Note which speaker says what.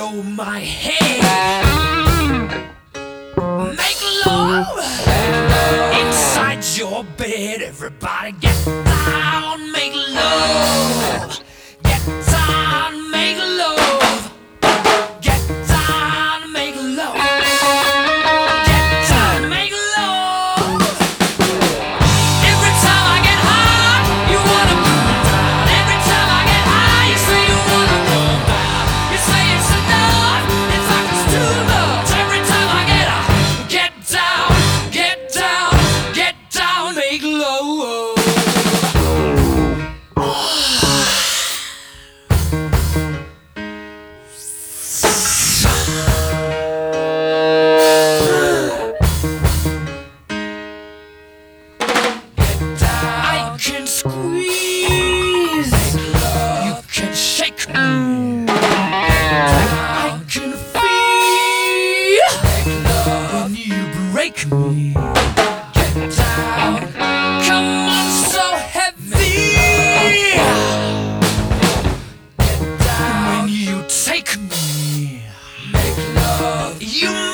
Speaker 1: below my head. Make love inside your bed. Everybody get down, make love. Get down, make love. Get down, make love. Get down, make love. Every time I get high, you wanna cool down. Every time I get high, you say you wanna calm down. You say it's enough, in fact it's too much. Every time I get high, get down, get down, get down, make love. I can squeeze, you can shake me. I can feel when you break me. Get down, come on, so heavy. Get down when you take me. Make love, you